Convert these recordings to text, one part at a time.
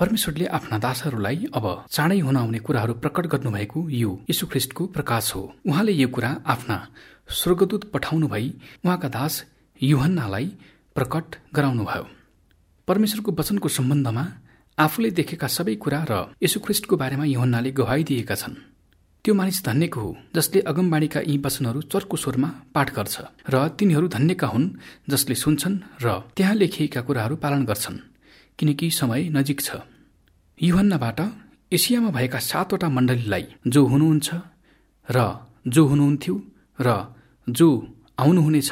परमेश्वरले आफ्ना दासहरूलाई अब चाँडै हुन आउने कुराहरू प्रकट गर्नुभएको यो यीशु ख्रीष्टको प्रकाश हो। उहाँले यो कुरा आफ्ना स्वर्गदूत पठाउनु भई उहाँका दास यूहन्नालाई प्रकट गराउनुभयो। परमेश्वरको वचनको सम्बन्धमा आफूले देखेका सबै कुरा र यीशु ख्रीष्टको बारेमा यूहन्नाले गवाही दिएका छन्। त्यो मानिस धन्यको हो जसले अगमबाणीका यी वचनहरू चर्को स्वरमा पाठ गर्छ, र तिनीहरू धन्यका हुन् जसले सुन्छन् र त्यहाँ लेखिएका कुराहरू पालन गर्छन्, किनकि समय नजिक छ। यूहन्नाबाट एसियामा भएका 7वटा मण्डलीलाई जो हुनुहुन्छ र जो हुनुहुन्थ्यो र जो आउनुहुनेछ,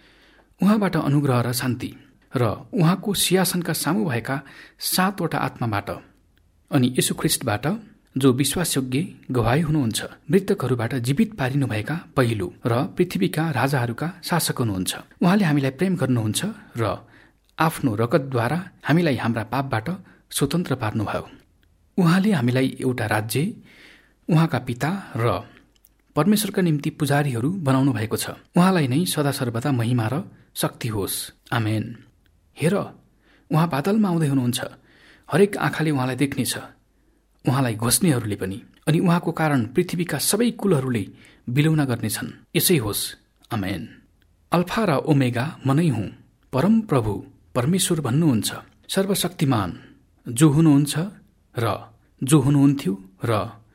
उहाँबाट अनुग्रह र शान्ति, र उहाँको सिंहासनका सामु भएका 7वटा आत्माबाट अनि यीशु ख्रीष्टबाट जो विश्वासयोग्य गवाही हुनुहुन्छ, मृतकहरूबाट जीवित पारिनुभएका पहिलो र पृथ्वीका राजाहरूका शासक हुनुहुन्छ। उहाँले हामीलाई प्रेम गर्नुहुन्छ र आफ्नो रगतद्वारा हामीलाई हाम्रा पापबाट स्वतन्त्र पार्नुभयो। उहाँले हामीलाई एउटा राज्य, उहाँका पिता र परमेश्वरका निम्ति पुजारीहरू बनाउनु भएको छ। उहाँलाई नै सदा सर्वदा महिमा र शक्ति होस्। आमेन। हेर, उहाँ बादलमा आउँदै हुनुहुन्छ, हरेक आँखाले उहाँलाई देख्नेछ, उहाँलाई घोस्नेहरूले पनि, अनि उहाँको कारण पृथ्वीका सबै कुलहरूले बिलौना गर्नेछन्। यसै होस्। आमेन। अल्फा र ओमेगा म नै हुँ, परम प्रभु परमेश्वर भन्नुहुन्छ, सर्वशक्तिमान जो हुनुहुन्छ र जो हुनुहुन्थ्यो र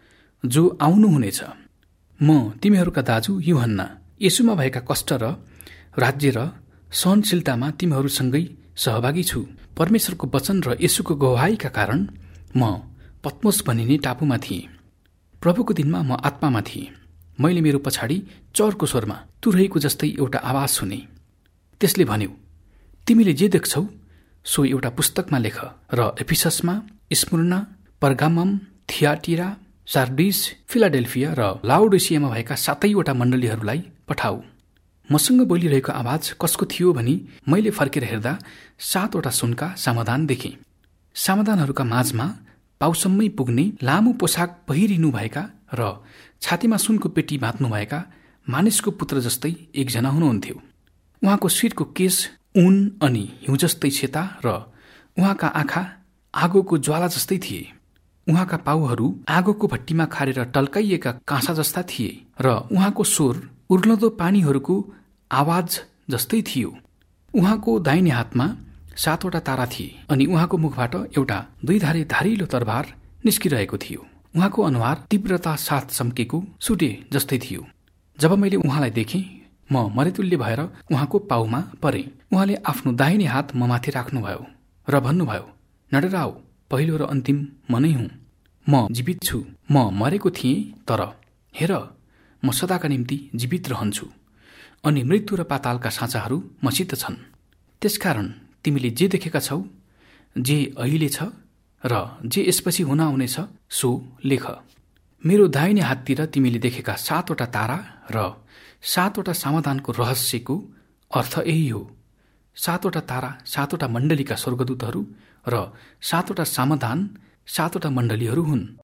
जो आउनुहुनेछ। म तिमीहरूका दाजु यूहन्ना, येशूमा भएका कष्ट र राज्य र सहनशीलतामा तिमीहरूसँगै सहभागी छु। परमेश्वरको वचन र येशूको गवाहीका कारण म पत्मोस भनिने टापुमा थिएँ। प्रभुको दिनमा म आत्मामा थिएँ। मैले मेरो पछाडि चर्को स्वरमा तुरैको जस्तै एउटा आवाज सुने। त्यसले भन्यो, तिमीले जे देख्छौ सो एउटा पुस्तकमा लेख र एफिससमा, स्मुर्ना, पर्गामम, थियाटिरा, सार्डिस, फिलाडेल्फिया र लाउडिसियामा भएका 7वटा मण्डलीहरूलाई पठाऊ। मसँग बोलिरहेको आवाज कसको थियो भनी मैले फर्केर हेर्दा 7वटा सुनका समाधान देखेँ। समाधानहरूका माझमा पाउसम्मै पुग्ने लामो पोसाक पहिरिनुभएका र छातीमा सुनको पेटी बाँध्नुभएका मानिसको पुत्र जस्तै एकजना हुनुहुन्थ्यो। उहाँको शिरको केश ऊन अनि हिउँ जस्तै सेता र उहाँका आँखा आगोको ज्वाला जस्तै थिए। उहाँका पाउहरू आगोको भट्टीमा खारेर टल्काइएका काँसा जस्ता थिए र उहाँको स्वर उर्लदो पानीहरूको आवाज जस्तै थियो। उहाँको दाहिने हातमा 7वटा तारा थिए अनि उहाँको मुखबाट एउटा 2 धारिलो तरबार निस्किरहेको थियो। उहाँको अनुहार तीव्रता साथ चम्केको सुटे जस्तै थियो। जब मैले उहाँलाई देखेँ, म मरेतुल्य भएर उहाँको पाउमा परेँ। उहाँले आफ्नो दाहिने हात म माथि राख्नुभयो र भन्नुभयो, नडराऊ, पहिलो र अन्तिम म नै हुँ। म जीवित छु। म मरेको थिएँ, तर हेर, म सदाका निम्ति जीवित रहन्छु अनि मृत्यु र पातालका साँचाहरू मसित छन्। त्यसकारण तिमीले जे देखेका छौ, जे अहिले छ र जे यसपछि हुन आउनेछ, सो लेख। मेरो दाहिने हाततिर तिमीले देखेका 7वटा तारा र 7वटा समाधानको रहस्यको अर्थ यही हो। 7वटा तारा 7वटा मण्डलीका स्वर्गदूतहरू र 7वटा समाधान 7वटा मण्डलीहरू हुन्।